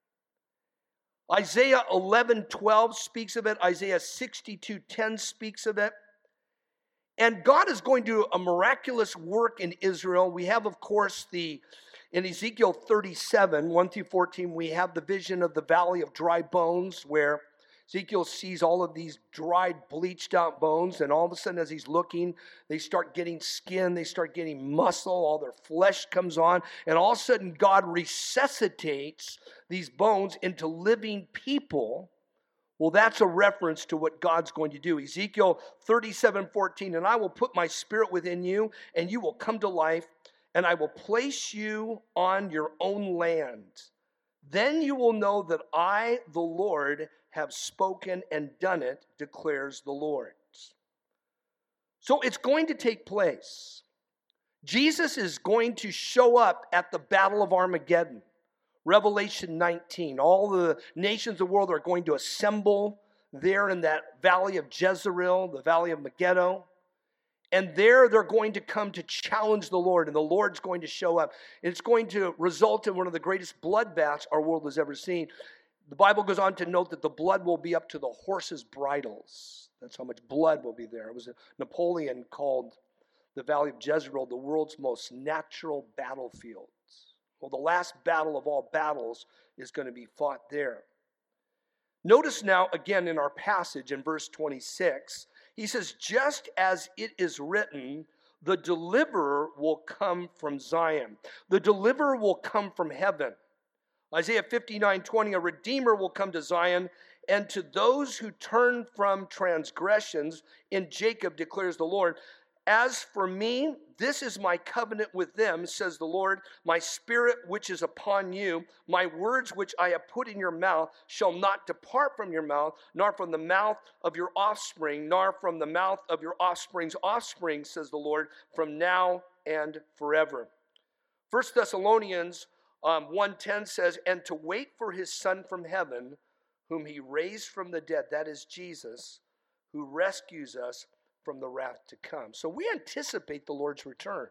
Isaiah 11:12 speaks of it. Isaiah 62:10 speaks of it. And God is going to do a miraculous work in Israel. We have, of course, in Ezekiel 37, 1 through 14, we have the vision of the valley of dry bones where Ezekiel sees all of these dried, bleached out bones, and all of a sudden as he's looking, they start getting skin, they start getting muscle, all their flesh comes on, and all of a sudden God resuscitates these bones into living people. Well, that's a reference to what God's going to do. Ezekiel 37:14, and I will put my spirit within you, and you will come to life, and I will place you on your own land. Then you will know that I, the Lord, have spoken and done it, declares the Lord. So it's going to take place. Jesus is going to show up at the Battle of Armageddon. Revelation 19. All the nations of the world are going to assemble there in that valley of Jezreel, the valley of Megiddo. And there they're going to come to challenge the Lord, and the Lord's going to show up. It's going to result in one of the greatest bloodbaths our world has ever seen. The Bible goes on to note that the blood will be up to the horses' bridles. That's how much blood will be there. It was Napoleon called the Valley of Jezreel the world's most natural battlefield. Well, the last battle of all battles is going to be fought there. Notice now, again, in our passage in verse 26, he says, just as it is written, the deliverer will come from Zion. The deliverer will come from heaven. Isaiah 59:20, a redeemer will come to Zion, and to those who turn from transgressions in Jacob, declares the Lord. As for me, this is my covenant with them, says the Lord. My spirit which is upon you, my words which I have put in your mouth shall not depart from your mouth, nor from the mouth of your offspring, nor from the mouth of your offspring's offspring, says the Lord, from now and forever. 1 Thessalonians 1:10 says, and to wait for his Son from heaven, whom he raised from the dead, that is Jesus, who rescues us from the wrath to come. So we anticipate the Lord's return.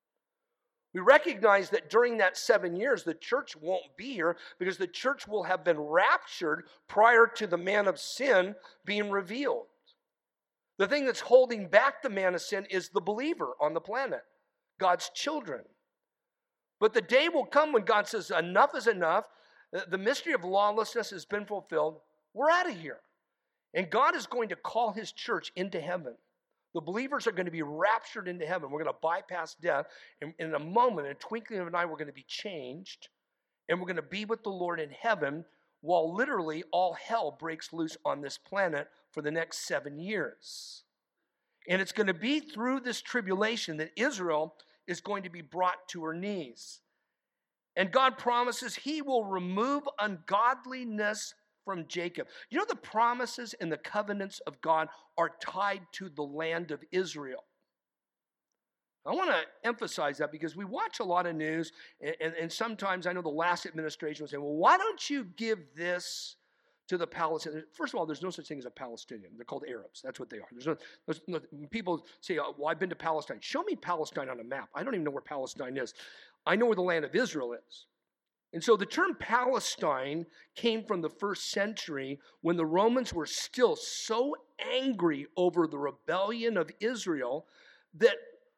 We recognize that during that 7 years, the church won't be here because the church will have been raptured prior to the man of sin being revealed. The thing that's holding back the man of sin is the believer on the planet, God's children. But the day will come when God says, enough is enough. The mystery of lawlessness has been fulfilled. We're out of here. And God is going to call his church into heaven. The believers are going to be raptured into heaven. We're going to bypass death. In a moment, in a twinkling of an eye, we're going to be changed. And we're going to be with the Lord in heaven while literally all hell breaks loose on this planet for the next 7 years. And it's going to be through this tribulation that Israel is going to be brought to her knees. And God promises he will remove ungodliness from Jacob. You know, the promises and the covenants of God are tied to the land of Israel. I want to emphasize that because we watch a lot of news, and sometimes I know the last administration was saying, well, why don't you give this to the Palestinians? First of all, there's no such thing as a Palestinian. They're called Arabs. That's what they are. People say, oh, well, I've been to Palestine. Show me Palestine on a map. I don't even know where Palestine is. I know where the land of Israel is. And so the term Palestine came from the first century when the Romans were still so angry over the rebellion of Israel that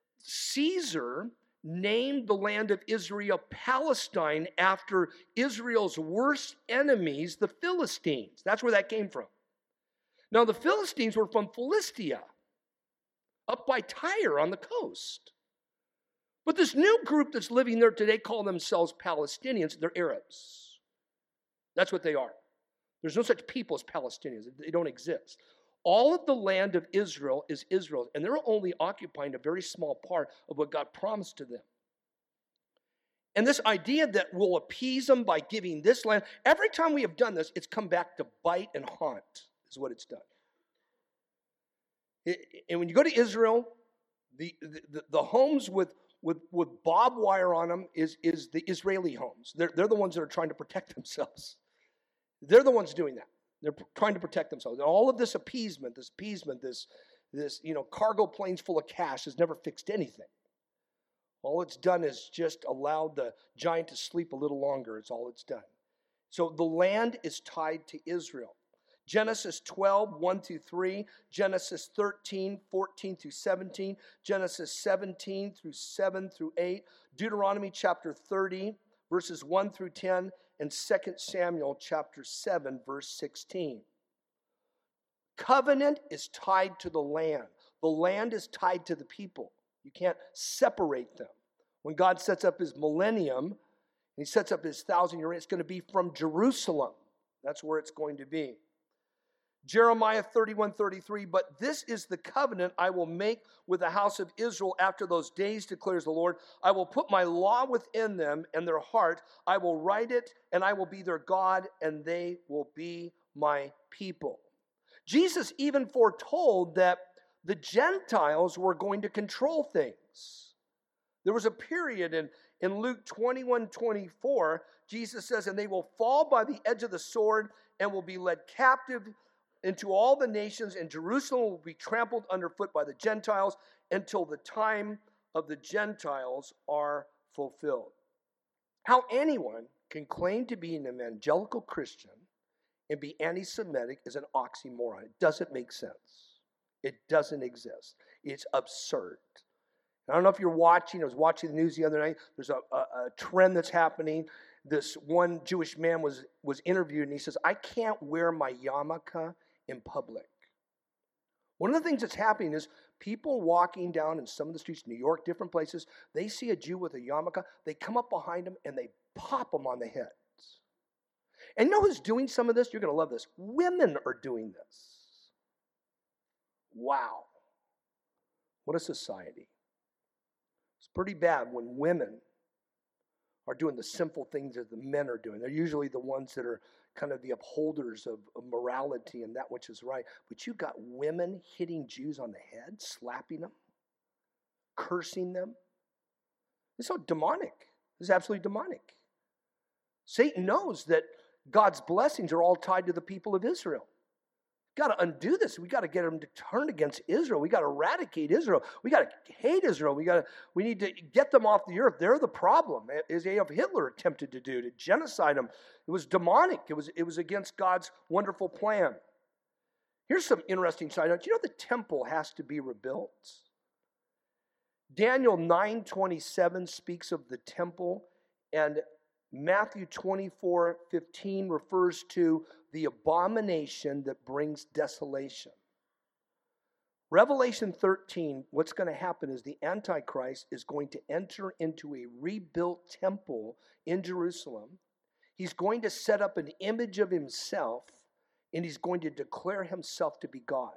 Caesar named the land of Israel Palestine after Israel's worst enemies, the Philistines. That's where that came from. Now, the Philistines were from Philistia, up by Tyre on the coast. But this new group that's living there today call themselves Palestinians. They're Arabs. That's what they are. There's no such people as Palestinians. They don't exist. All of the land of Israel is Israel's, and they're only occupying a very small part of what God promised to them. And this idea that we'll appease them by giving this land, every time we have done this, it's come back to bite and haunt, is what it's done. And when you go to Israel, the homes with barbed wire on them is the Israeli homes. They're the ones that are trying to protect themselves. They're the ones doing that. They're trying to protect themselves. And all of this appeasement, this cargo planes full of cash has never fixed anything. All it's done is just allowed the giant to sleep a little longer. It's all it's done. So the land is tied to Israel. Genesis 12, 1 through 3, Genesis 13, 14 through 17, Genesis 17 through 7 through 8, Deuteronomy chapter 30, verses 1 through 10, and 2 Samuel chapter 7, verse 16. Covenant is tied to the land. The land is tied to the people. You can't separate them. When God sets up his millennium, and he sets up his 1,000-year reign, it's going to be from Jerusalem. That's where it's going to be. Jeremiah 31:33, but this is the covenant I will make with the house of Israel after those days, declares the Lord. I will put my law within them and their heart. I will write it, and I will be their God, and they will be my people. Jesus even foretold that the Gentiles were going to control things. There was a period in Luke 21:24, Jesus says, and they will fall by the edge of the sword and will be led captive into all the nations, and Jerusalem will be trampled underfoot by the Gentiles until the time of the Gentiles are fulfilled. How anyone can claim to be an evangelical Christian and be anti-Semitic is an oxymoron. It doesn't make sense. It doesn't exist. It's absurd. I don't know if you're watching. I was watching the news the other night. There's a trend that's happening. This one Jewish man was interviewed, and he says, I can't wear my yarmulke in public. One of the things that's happening is people walking down in some of the streets, New York, different places, they see a Jew with a yarmulke, they come up behind him and they pop him on the head. And you know who's doing some of this? You're going to love this. Women are doing this. Wow. What a society. It's pretty bad when women are doing the simple things that the men are doing. They're usually the ones that are kind of the upholders of morality and that which is right. But you got women hitting Jews on the head, slapping them, cursing them. It's so demonic. It's absolutely demonic. Satan knows that God's blessings are all tied to the people of Israel. We've got to undo this. We've got to get them to turn against Israel. We've got to eradicate Israel. We've got to hate Israel. We need to get them off the earth. They're the problem, as Adolf Hitler attempted to do, to genocide them. It was demonic. It was against God's wonderful plan. Here's some interesting side notes. You know the temple has to be rebuilt. Daniel 9:27 speaks of the temple, and Matthew 24:15 refers to the abomination that brings desolation. Revelation 13, what's going to happen is the Antichrist is going to enter into a rebuilt temple in Jerusalem. He's going to set up an image of himself, and he's going to declare himself to be God.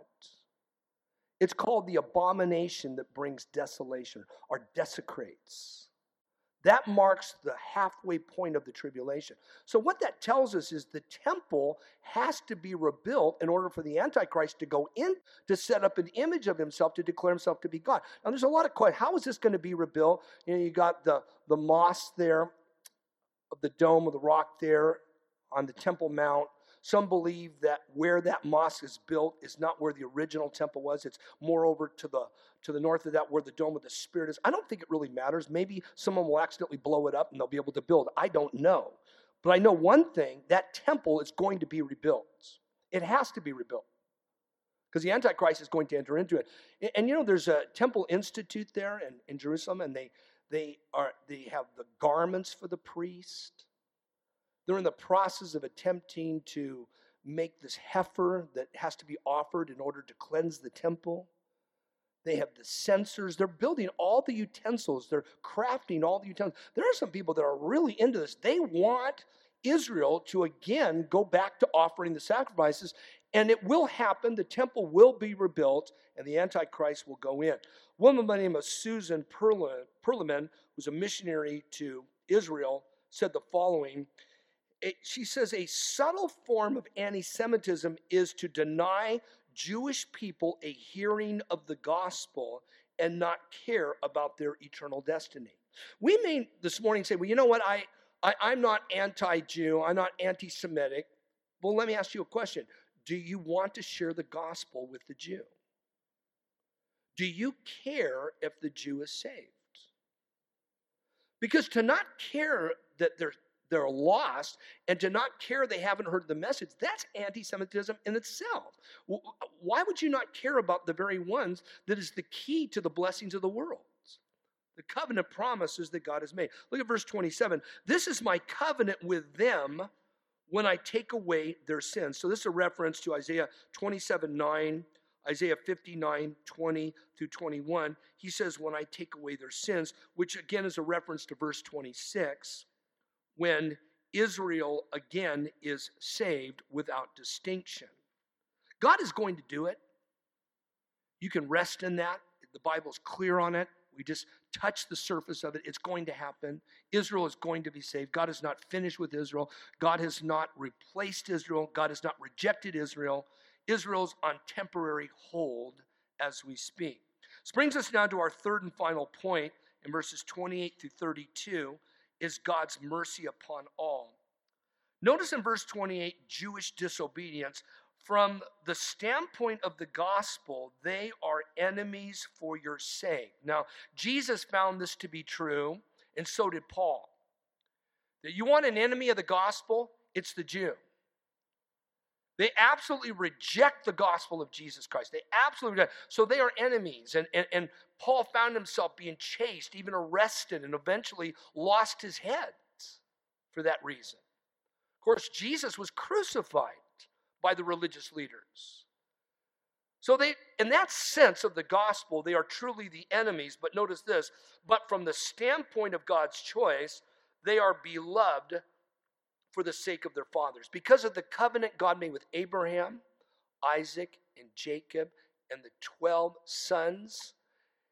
It's called the abomination that brings desolation or desecrates. That marks the halfway point of the tribulation. So what that tells us is the temple has to be rebuilt in order for the Antichrist to go in to set up an image of himself to declare himself to be God. Now there's a lot of questions. How is this going to be rebuilt? You know, you got the mosque there, of the dome of the rock there on the Temple Mount. Some believe that where that mosque is built is not where the original temple was. It's more over to the north of that where the dome of the Spirit is. I don't think it really matters. Maybe someone will accidentally blow it up and they'll be able to build. I don't know. But I know one thing, that temple is going to be rebuilt. It has to be rebuilt because the Antichrist is going to enter into it. And you know, there's a temple institute there in Jerusalem, and they have the garments for the priest. They're in the process of attempting to make this heifer that has to be offered in order to cleanse the temple. They have the censers. They're building all the utensils. They're crafting all the utensils. There are some people that are really into this. They want Israel to again go back to offering the sacrifices, and it will happen. The temple will be rebuilt, and the Antichrist will go in. A woman by the name of Susan Perlman, who's a missionary to Israel, said the following. She says, a subtle form of anti-Semitism is to deny Jewish people a hearing of the gospel and not care about their eternal destiny. We may this morning say, well, you know what, I'm not anti-Jew, I'm not anti-Semitic. Well, let me ask you a question. Do you want to share the gospel with the Jew? Do you care if the Jew is saved? Because to not care that they're lost and to not care they haven't heard the message, that's anti-Semitism in itself. Why would you not care about the very ones that is the key to the blessings of the world? The covenant promises that God has made. Look at verse 27. This is my covenant with them when I take away their sins. So this is a reference to Isaiah 27:9, Isaiah 59:20 through 21. He says, when I take away their sins, which again is a reference to verse 26, when Israel again is saved without distinction. God is going to do it. You can rest in that. The Bible's clear on it. We just touch the surface of it. It's going to happen. Israel is going to be saved. God is not finished with Israel. God has not replaced Israel. God has not rejected Israel. Israel's on temporary hold as we speak. This brings us now to our third and final point in verses 28 through 32. Is God's mercy upon all. Notice in verse 28, Jewish disobedience. From the standpoint of the gospel, they are enemies for your sake. Now, Jesus found this to be true, and so did Paul. That you want an enemy of the gospel? It's the Jew. They absolutely reject the gospel of Jesus Christ. They absolutely reject. So they are enemies. And Paul found himself being chased, even arrested, and eventually lost his head for that reason. Of course, Jesus was crucified by the religious leaders. So they, in that sense of the gospel, they are truly the enemies. But notice this, but from the standpoint of God's choice, they are beloved for the sake of their fathers. Because of the covenant God made with Abraham, Isaac, and Jacob, and the 12 sons,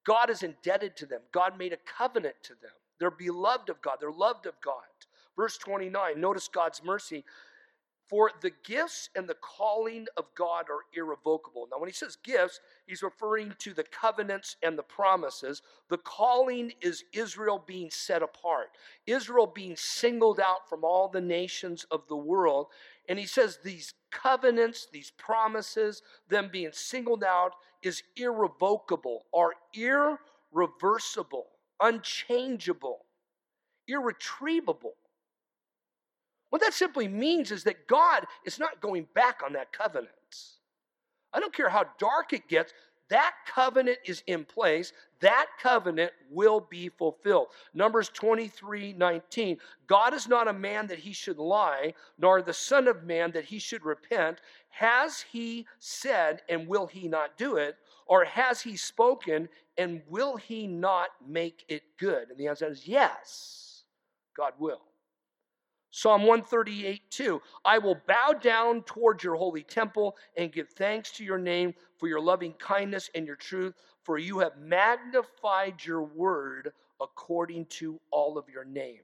God is indebted to them. God made a covenant to them. They're beloved of God. They're loved of God. Verse 29, notice God's mercy. For the gifts and the calling of God are irrevocable. Now, when he says gifts, he's referring to the covenants and the promises. The calling is Israel being set apart, Israel being singled out from all the nations of the world. And he says these covenants, these promises, them being singled out is irrevocable, are irreversible, unchangeable, irretrievable. What that simply means is that God is not going back on that covenant. I don't care how dark it gets, that covenant is in place. That covenant will be fulfilled. Numbers 23:19. God is not a man that he should lie, nor the son of man that he should repent. Has he said, and will he not do it? Or has he spoken, and will he not make it good? And the answer is yes, God will. Psalm 138:2, I will bow down towards your holy temple and give thanks to your name for your loving kindness and your truth, for you have magnified your word according to all of your name.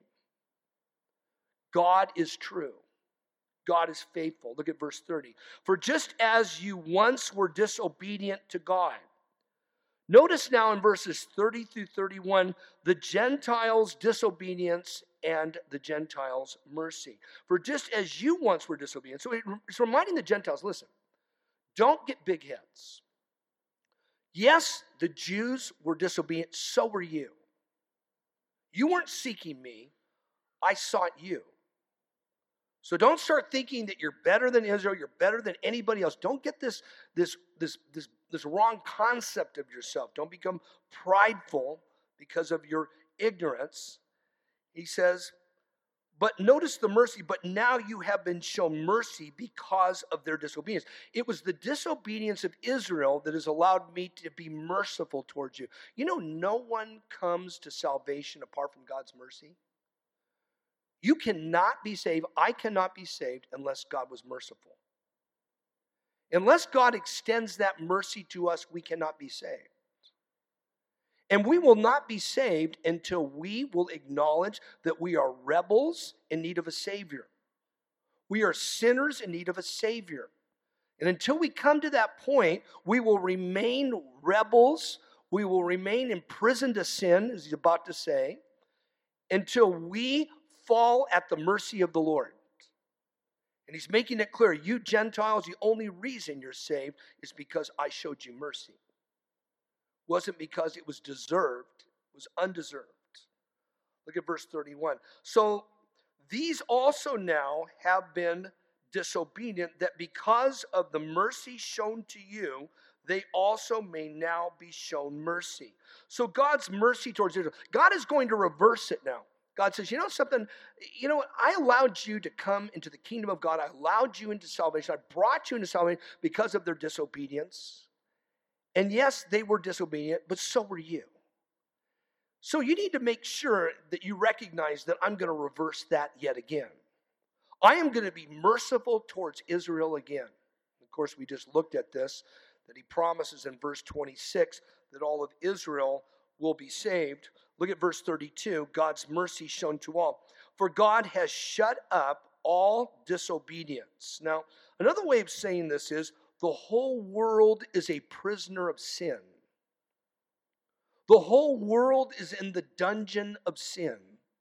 God is true. God is faithful. Look at verse 30. For just as you once were disobedient to God. Notice now in verses 30 through 31, the Gentiles' disobedience and the Gentiles' mercy. For just as you once were disobedient. So it's reminding the Gentiles, listen, don't get big heads. Yes, the Jews were disobedient, so were you. You weren't seeking me, I sought you. So don't start thinking that you're better than Israel, you're better than anybody else. Don't get this wrong concept of yourself. Don't become prideful because of your ignorance. He says, but notice the mercy, but now you have been shown mercy because of their disobedience. It was the disobedience of Israel that has allowed me to be merciful towards you. You know, no one comes to salvation apart from God's mercy. You cannot be saved, I cannot be saved unless God was merciful. Unless God extends that mercy to us, we cannot be saved. And we will not be saved until we will acknowledge that we are rebels in need of a Savior. We are sinners in need of a Savior. And until we come to that point, we will remain rebels. We will remain in prison to sin, as he's about to say, until we fall at the mercy of the Lord. And he's making it clear, you Gentiles, the only reason you're saved is because I showed you mercy. It wasn't because it was deserved, it was undeserved. Look at verse 31. So these also now have been disobedient, that because of the mercy shown to you, they also may now be shown mercy. So God's mercy towards Israel, God is going to reverse it now. God says, you know something, you know what? I allowed you to come into the kingdom of God. I allowed you into salvation. I brought you into salvation because of their disobedience. And yes, they were disobedient, but so were you. So you need to make sure that you recognize that I'm going to reverse that yet again. I am going to be merciful towards Israel again. Of course, we just looked at this, that he promises in verse 26 that all of Israel will be saved. Look at verse 32, God's mercy shown to all. For God has shut up all disobedience. Now, another way of saying this is the whole world is a prisoner of sin. The whole world is in the dungeon of sin.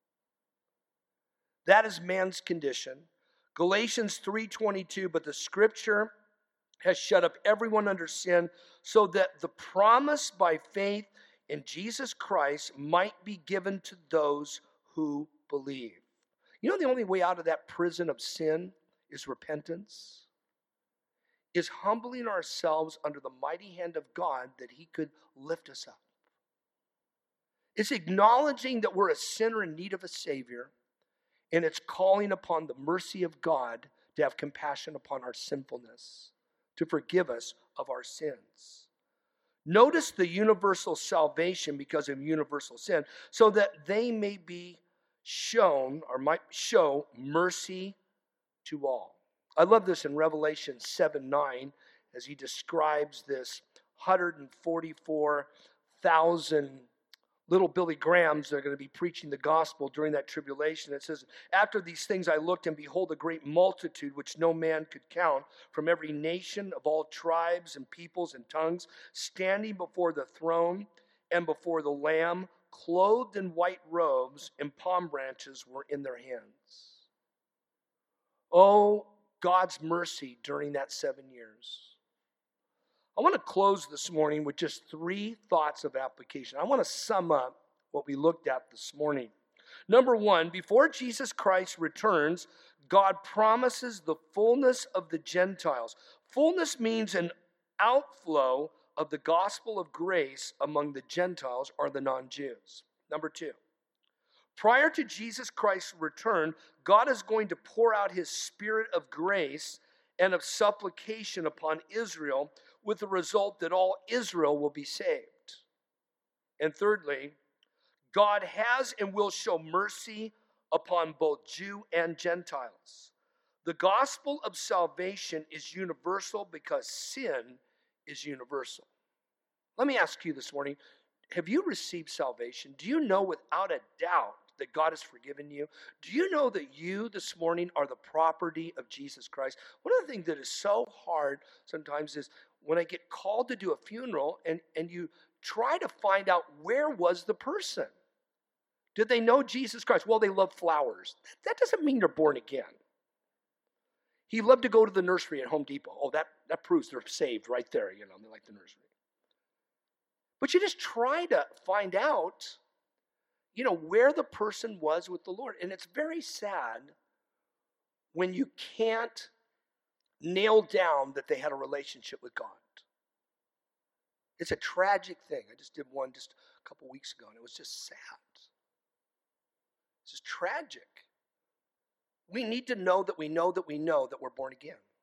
That is man's condition. Galatians 3:22, but the scripture has shut up everyone under sin, so that the promise by faith in Jesus Christ might be given to those who believe. You know, the only way out of that prison of sin is repentance, is humbling ourselves under the mighty hand of God that he could lift us up. It's acknowledging that we're a sinner in need of a Savior, and it's calling upon the mercy of God to have compassion upon our sinfulness, to forgive us of our sins. Notice the universal salvation because of universal sin, so that they may be shown, or might show, mercy to all. I love this in Revelation 7:9 as he describes this 144,000 1,000 little Billy Grahams that are going to be preaching the gospel during that tribulation. It says, after these things I looked, and behold, a great multitude, which no man could count, from every nation of all tribes and peoples and tongues, standing before the throne and before the Lamb, clothed in white robes, and palm branches were in their hands. Oh, God's mercy during that 7 years. I want to close this morning with just 3 thoughts of application. I want to sum up what we looked at this morning. Number 1, before Jesus Christ returns, God promises the fullness of the Gentiles. Fullness means an outflow of the gospel of grace among the Gentiles or the non-Jews. Number 2, prior to Jesus Christ's return, God is going to pour out his spirit of grace and of supplication upon Israel, with the result that all Israel will be saved. And thirdly, God has and will show mercy upon both Jew and Gentiles. The gospel of salvation is universal because sin is universal. Let me ask you this morning, have you received salvation? Do you know without a doubt that God has forgiven you? Do you know that you this morning are the property of Jesus Christ? One of the things that is so hard sometimes is when I get called to do a funeral and you try to find out, where was the person? Did they know Jesus Christ? Well, they love flowers. That doesn't mean they're born again. He loved to go to the nursery at Home Depot. Oh, that proves they're saved right there. They like the nursery. But you just try to find out, where the person was with the Lord. And it's very sad when you can't nail down that they had a relationship with God. It's a tragic thing. I just did one just a couple weeks ago, and it was just sad. It's just tragic. We need to know that we know that we know that we're born again.